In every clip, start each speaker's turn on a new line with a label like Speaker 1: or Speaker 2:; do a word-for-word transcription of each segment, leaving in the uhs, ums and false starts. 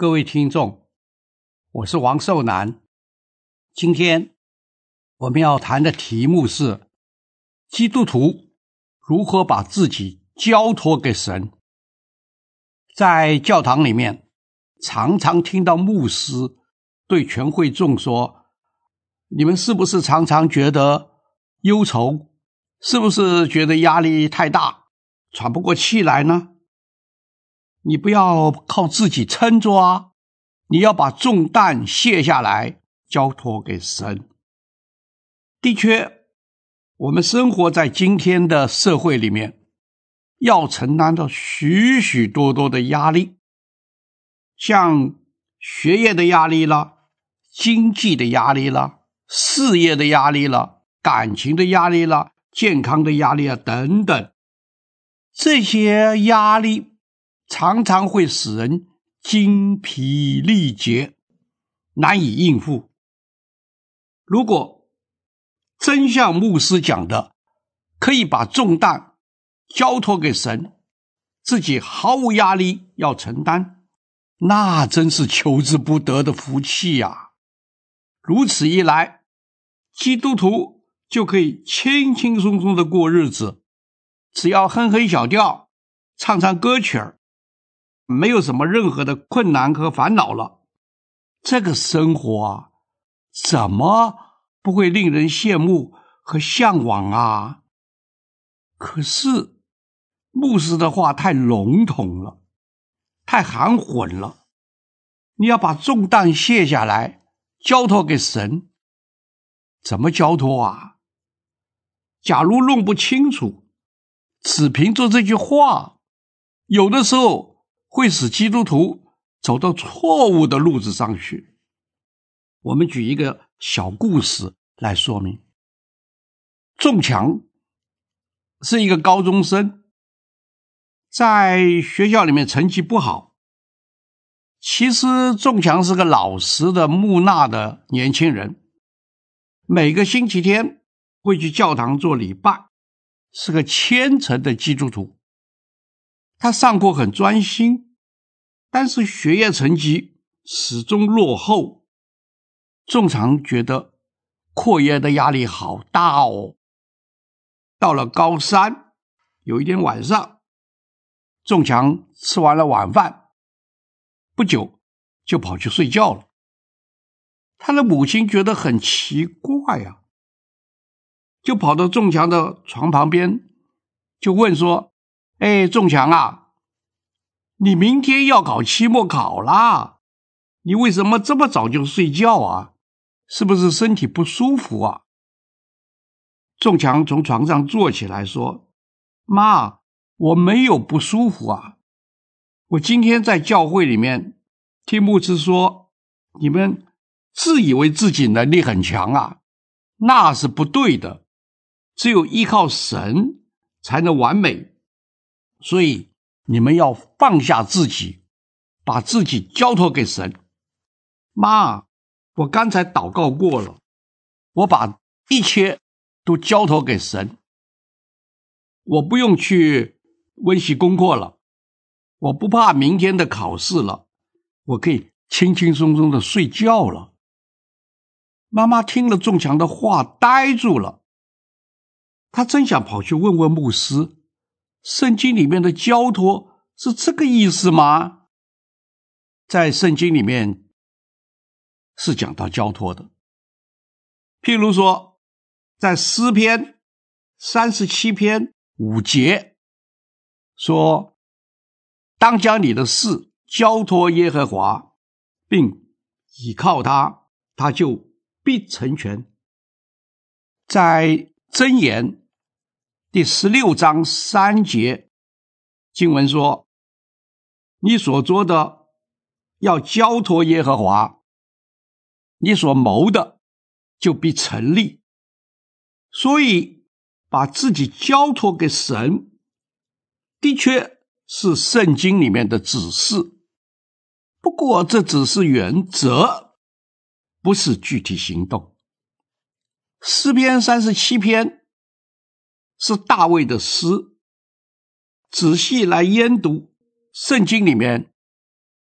Speaker 1: 各位听众，我是王寿南。今天我们要谈的题目是基督徒如何把自己交托给神。在教堂里面，常常听到牧师对全会众说，你们是不是常常觉得忧愁？是不是觉得压力太大，喘不过气来呢？你不要靠自己撑着啊，你要把重担卸下来，交托给神。的确，我们生活在今天的社会里面，要承担到许许多多的压力，像学业的压力啦，经济的压力啦，事业的压力啦，感情的压力啦，健康的压力啊，等等。这些压力常常会使人精疲力竭，难以应付。如果真像牧师讲的，可以把重担交托给神，自己毫无压力要承担，那真是求之不得的福气啊！如此一来，基督徒就可以轻轻松松的过日子，只要哼哼小调，唱唱歌曲儿，没有什么任何的困难和烦恼了。这个生活啊，怎么不会令人羡慕和向往啊？可是牧师的话太笼统了，太含混了。你要把重担卸下来，交托给神。怎么交托啊？假如弄不清楚，只凭着这句话，有的时候会使基督徒走到错误的路子上去。我们举一个小故事来说明。仲强是一个高中生，在学校里面成绩不好。其实仲强是个老实的木讷的年轻人，每个星期天会去教堂做礼拜，是个虔诚的基督徒。他上课很专心，但是学业成绩始终落后。仲强觉得课业的压力好大哦。到了高三，有一天晚上，仲强吃完了晚饭，不久就跑去睡觉了。他的母亲觉得很奇怪啊，就跑到仲强的床旁边，就问说，哎，仲强啊，你明天要考期末考啦，你为什么这么早就睡觉啊？是不是身体不舒服啊？仲强从床上坐起来说，妈，我没有不舒服啊，我今天在教会里面听牧师说，你们自以为自己能力很强啊，那是不对的，只有依靠神才能完美，所以你们要放下自己，把自己交托给神。妈，我刚才祷告过了，我把一切都交托给神，我不用去温习功课了，我不怕明天的考试了，我可以轻轻松松的睡觉了。妈妈听了仲强的话呆住了，她真想跑去问问牧师，圣经里面的交托是这个意思吗？在圣经里面是讲到交托的，譬如说在诗篇三十七篇五节说，当将你的事交托耶和华，并倚靠他，他就必成全。在箴言第十六章三节经文说，你所做的要交托耶和华，你所谋的就必成立。所以把自己交托给神，的确是圣经里面的指示，不过这只是原则，不是具体行动。诗篇三十七篇是大卫的诗，仔细来研读圣经里面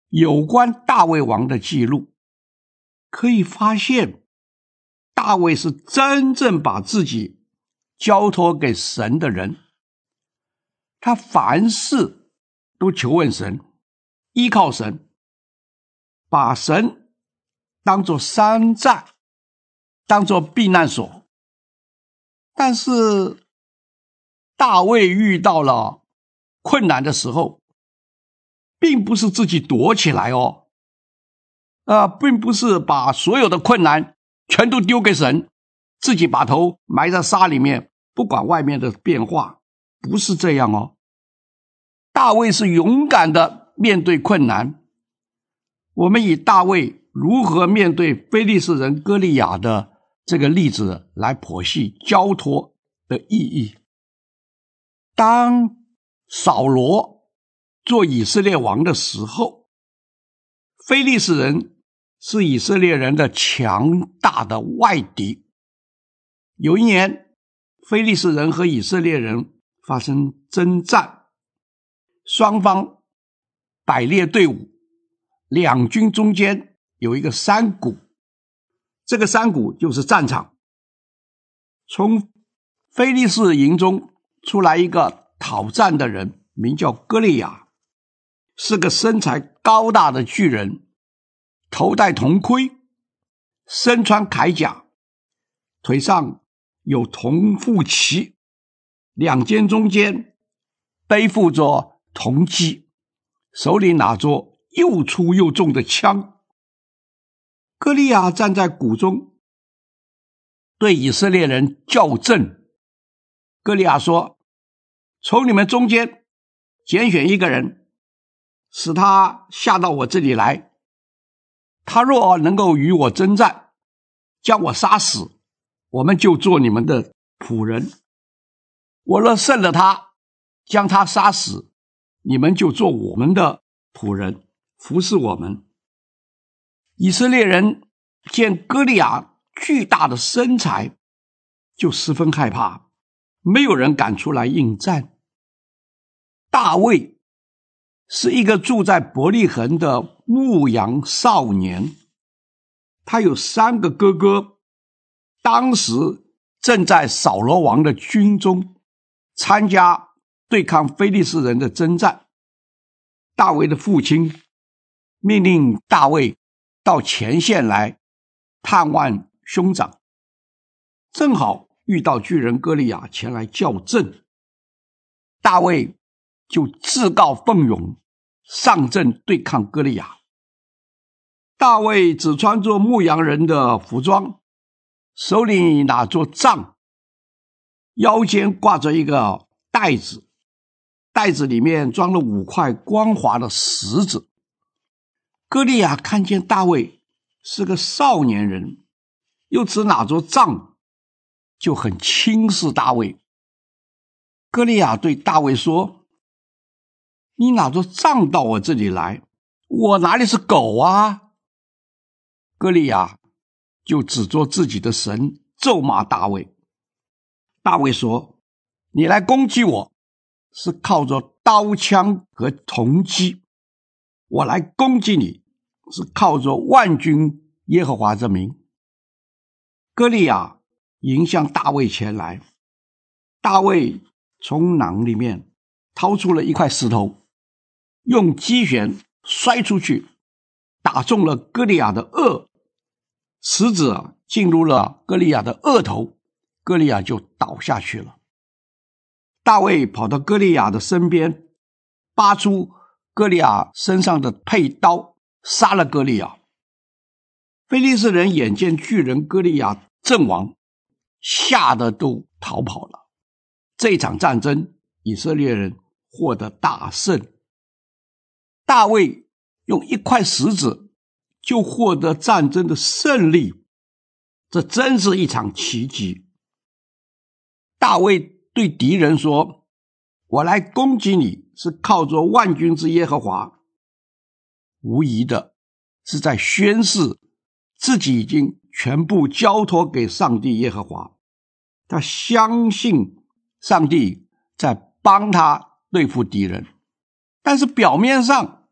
Speaker 1: 有关大卫王的记录，可以发现大卫是真正把自己交托给神的人，他凡事都求问神，依靠神，把神当作山寨，当作避难所。但是大卫遇到了困难的时候，并不是自己躲起来哦，呃，并不是把所有的困难全都丢给神，自己把头埋在沙里面，不管外面的变化，不是这样哦。大卫是勇敢的面对困难。我们以大卫如何面对非利士人歌利亚的这个例子来剖析交托的意义。当扫罗做以色列王的时候，非利士人是以色列人的强大的外敌。有一年，非利士人和以色列人发生征战，双方摆列队伍，两军中间有一个山谷，这个山谷就是战场。从非利士营中出来一个讨战的人，名叫歌利亚，是个身材高大的巨人，头戴铜盔，身穿铠甲，腿上有铜护旗，两肩中间背负着铜戟，手里拿着又粗又重的枪。歌利亚站在谷中，对以色列人叫阵。歌利亚说，从你们中间拣选一个人，使他下到我这里来，他若能够与我征战，将我杀死，我们就做你们的仆人。我若胜了他，将他杀死，你们就做我们的仆人，服侍我们。以色列人见歌利亚巨大的身材，就十分害怕，没有人敢出来应战。大卫是一个住在伯利恒的牧羊少年，他有三个哥哥，当时正在扫罗王的军中参加对抗非利士人的征战。大卫的父亲命令大卫到前线来探望兄长，正好遇到巨人歌利亚前来叫阵，大卫就自告奋勇上阵对抗歌利亚。大卫只穿着牧羊人的服装，手里拿着杖，腰间挂着一个袋子，袋子里面装了五块光滑的石子。歌利亚看见大卫是个少年人，又只拿着杖，就很轻视大卫。歌利亚对大卫说，你拿着杖到我这里来，我哪里是狗啊？歌利亚就指着自己的神咒骂大卫。大卫说，你来攻击我是靠着刀枪和铜戟，我来攻击你是靠着万军耶和华之名。歌利亚迎向大卫前来，大卫从囊里面掏出了一块石头，用击弦摔出去，打中了歌利亚的额，石子进入了歌利亚的额头，歌利亚就倒下去了。大卫跑到歌利亚的身边，拔出歌利亚身上的佩刀，杀了歌利亚。非利士人眼见巨人歌利亚阵亡，吓得都逃跑了。这场战争，以色列人获得大胜。大卫用一块石子就获得战争的胜利，这真是一场奇迹。大卫对敌人说，我来攻击你是靠着万军之耶和华，无疑的是在宣示自己已经全部交托给上帝耶和华，他相信上帝在帮他对付敌人。但是表面上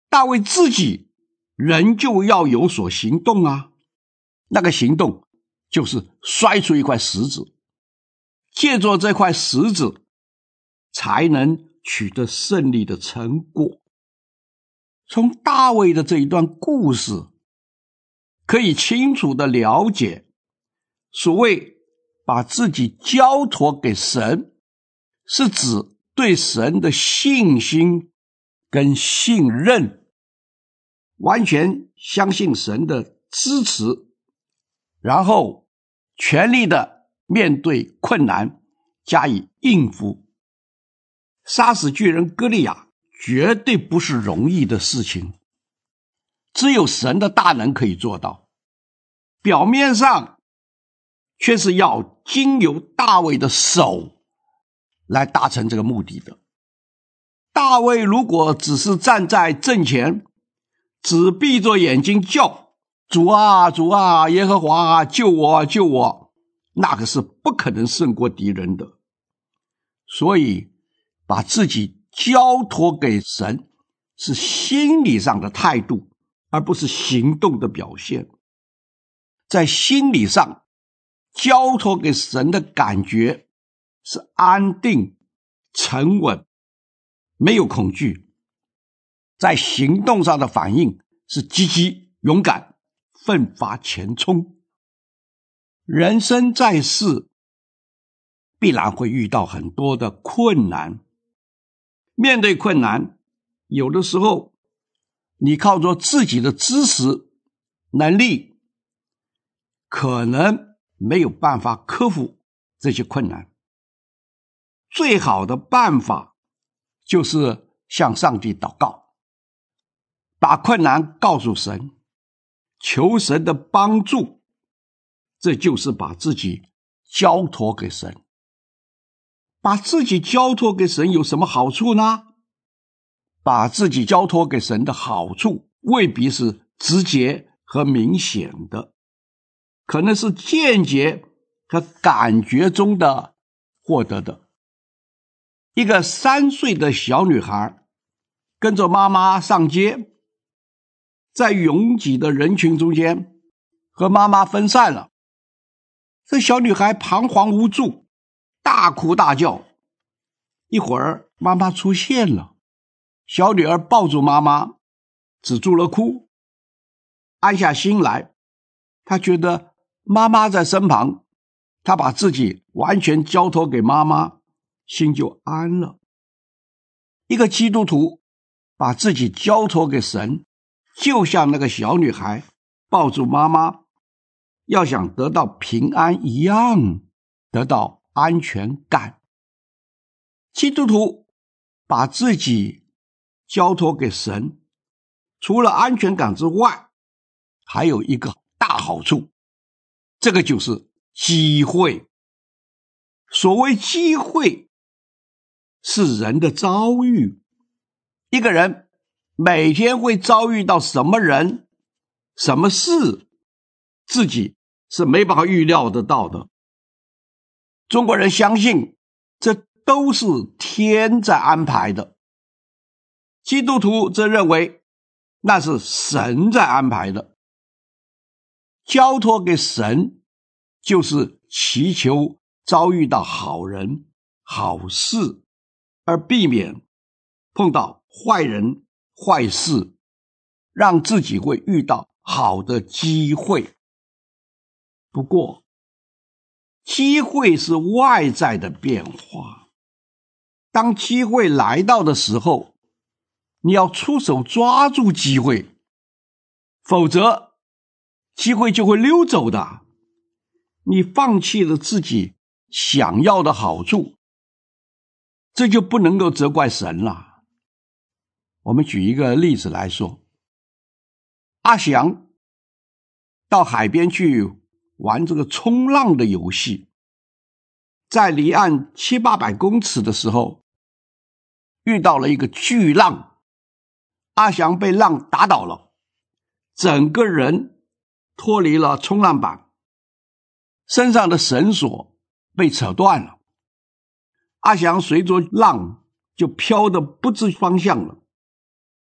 Speaker 1: 大卫自己仍旧要有所行动啊。那个行动就是摔出一块石子，借着这块石子才能取得胜利的成果。从大卫的这一段故事可以清楚地了解，所谓把自己交托给神，是指对神的信心跟信任，完全相信神的支持，然后全力的面对困难，加以应付。杀死巨人歌利亚绝对不是容易的事情，只有神的大能可以做到，表面上却是要经由大卫的手来达成这个目的的。大卫如果只是站在阵前，只闭着眼睛叫主啊主啊，耶和华啊，救我啊救我，那个是不可能胜过敌人的。所以把自己交托给神是心理上的态度，而不是行动的表现。在心理上交托给神的感觉是安定、沉稳，没有恐惧。在行动上的反应是积极、勇敢、奋发前冲。人生在世，必然会遇到很多的困难。面对困难，有的时候你靠着自己的知识、能力，可能没有办法克服这些困难。最好的办法就是向上帝祷告，把困难告诉神，求神的帮助，这就是把自己交托给神。把自己交托给神有什么好处呢？把自己交托给神的好处未必是直接和明显的，可能是间接和感觉中的获得的。一个三岁的小女孩跟着妈妈上街，在拥挤的人群中间和妈妈分散了。这小女孩彷徨无助，大哭大叫。一会儿妈妈出现了，小女儿抱住妈妈，止住了哭，安下心来。她觉得妈妈在身旁，她把自己完全交托给妈妈，心就安了。一个基督徒把自己交托给神，就像那个小女孩抱住妈妈，要想得到平安一样，得到安全感。基督徒把自己交托给神，除了安全感之外，还有一个大好处，这个就是机会。所谓机会，是人的遭遇。一个人每天会遭遇到什么人、什么事，自己是没办法预料得到的。中国人相信这都是天在安排的，基督徒则认为那是神在安排的。交托给神，就是祈求遭遇到好人、好事，而避免碰到坏人、坏事，让自己会遇到好的机会。不过，机会是外在的变化。当机会来到的时候，你要出手抓住机会，否则机会就会溜走的。你放弃了自己想要的好处，这就不能够责怪神了。我们举一个例子来说，阿翔到海边去玩这个冲浪的游戏，在离岸七八百公尺的时候，遇到了一个巨浪，阿翔被浪打倒了，整个人脱离了冲浪板，身上的绳索被扯断了，阿翔随着浪就飘得不知方向了。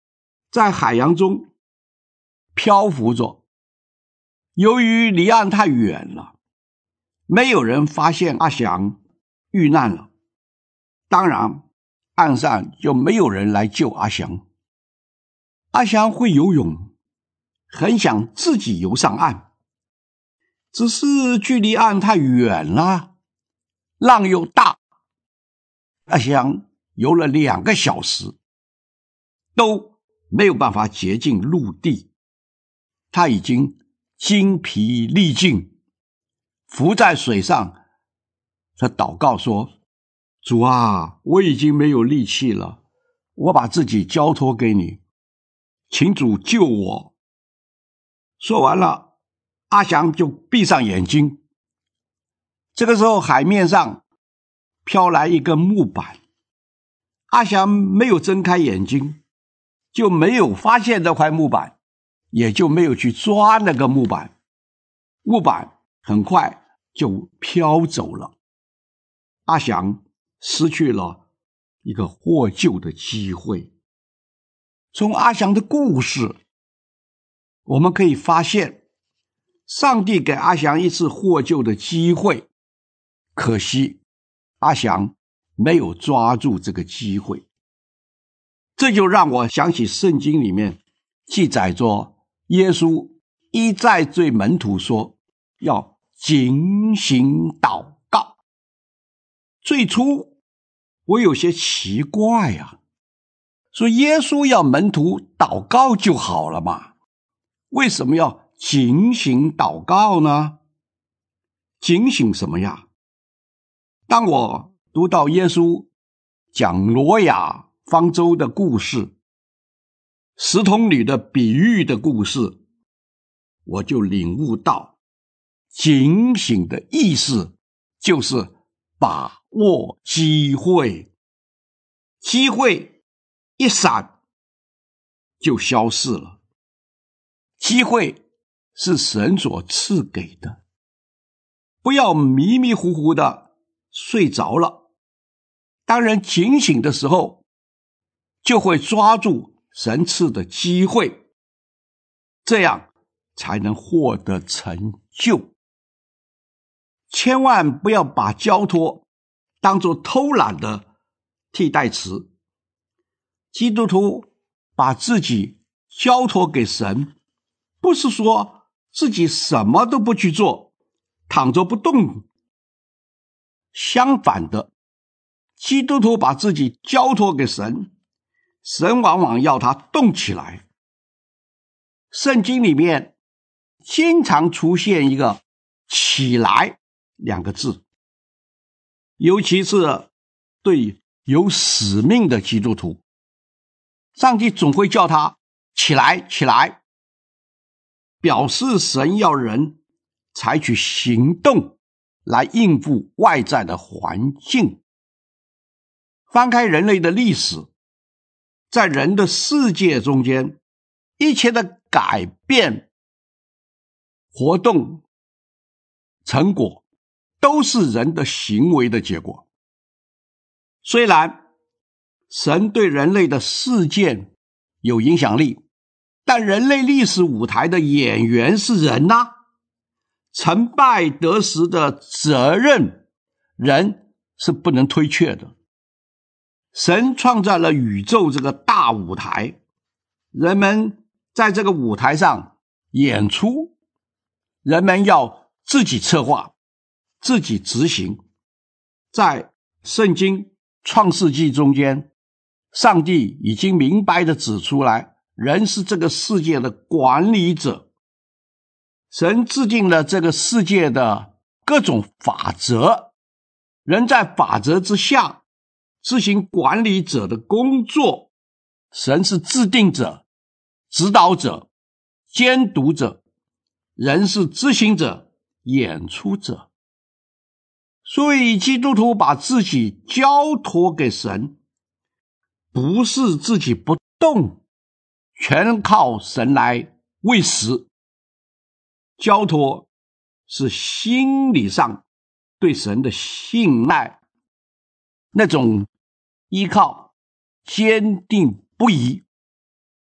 Speaker 1: 在海洋中漂浮着，由于离岸太远了，没有人发现阿翔遇难了，当然岸上就没有人来救阿翔。阿翔会游泳，很想自己游上岸，只是距离岸太远了，浪又大，阿翔游了两个小时都没有办法接近陆地，他已经精疲力尽，浮在水上，他祷告说，主啊，我已经没有力气了，我把自己交托给你，请主救我。说完了，阿翔就闭上眼睛。这个时候海面上飘来一根木板，阿翔没有睁开眼睛，就没有发现这块木板，也就没有去抓那个木板，木板很快就飘走了。阿翔失去了一个获救的机会。从阿翔的故事我们可以发现，上帝给阿翔一次获救的机会，可惜阿翔没有抓住这个机会。这就让我想起圣经里面记载着耶稣一再对门徒说要警醒祷告。最初我有些奇怪啊，说耶稣要门徒祷告就好了嘛，为什么要警醒祷告呢？警醒什么呀？当我读到耶稣讲挪亚方舟的故事，十童女的比喻的故事，我就领悟到警醒的意思就是把握机会，机会一闪就消失了。机会是神所赐给的，不要迷迷糊糊的睡着了。当人警醒的时候，就会抓住神赐的机会，这样才能获得成就。千万不要把交托当作偷懒的替代词。基督徒把自己交托给神，不是说自己什么都不去做，躺着不动。相反的，基督徒把自己交托给神，神往往要他动起来。圣经里面经常出现一个起来两个字，尤其是对有使命的基督徒，上帝总会叫他起来起来，表示神要人采取行动来应付外在的环境。翻开人类的历史，在人的世界中间，一切的改变、活动、成果都是人的行为的结果。虽然神对人类的事件有影响力，但人类历史舞台的演员是人啊，成败得失的责任人是不能推却的。神创造了宇宙这个大舞台，人们在这个舞台上演出，人们要自己策划，自己执行。在圣经创世纪中间，上帝已经明白地指出来，人是这个世界的管理者。神制定了这个世界的各种法则，人在法则之下执行管理者的工作。神是制定者、指导者、监督者，人是执行者、演出者。所以基督徒把自己交托给神，不是自己不动，全靠神来喂食。交托是心理上对神的信赖，那种依靠坚定不移，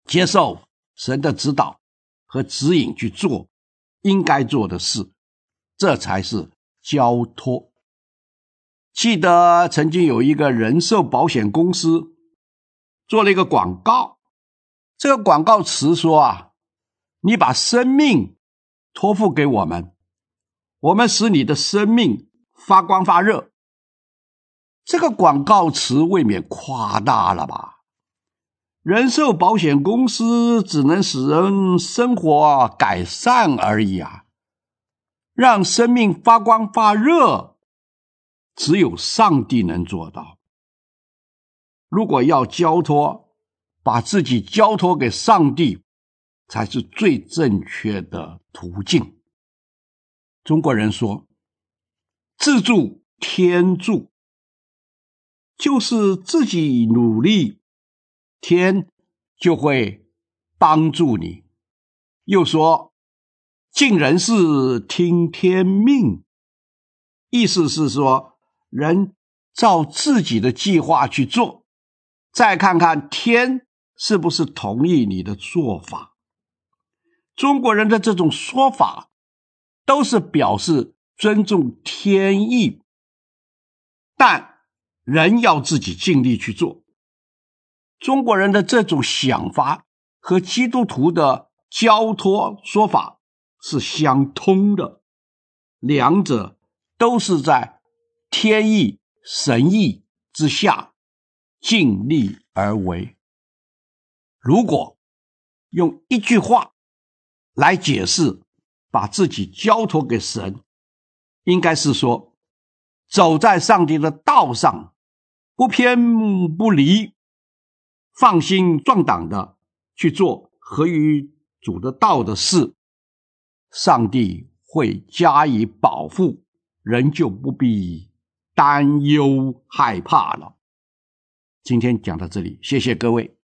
Speaker 1: 接受神的指导和指引去做应该做的事，这才是交托。记得曾经有一个人寿保险公司做了一个广告，这个广告词说啊，你把生命托付给我们，我们使你的生命发光发热。这个广告词未免夸大了吧？人寿保险公司只能使人生活改善而已啊，让生命发光发热，只有上帝能做到。如果要交托，把自己交托给上帝，才是最正确的途径。中国人说，自助天助，就是自己努力，天就会帮助你。又说，尽人事听天命，意思是说，人照自己的计划去做，再看看天是不是同意你的做法。中国人的这种说法都是表示尊重天意，但人要自己尽力去做。中国人的这种想法和基督徒的交托说法是相通的，两者都是在天意神意之下尽力而为。如果用一句话来解释把自己交托给神，应该是说，走在上帝的道上，不偏不离，放心壮胆的去做合于主的道的事，上帝会加以保护，人就不必担忧害怕了。今天讲到这里，谢谢各位。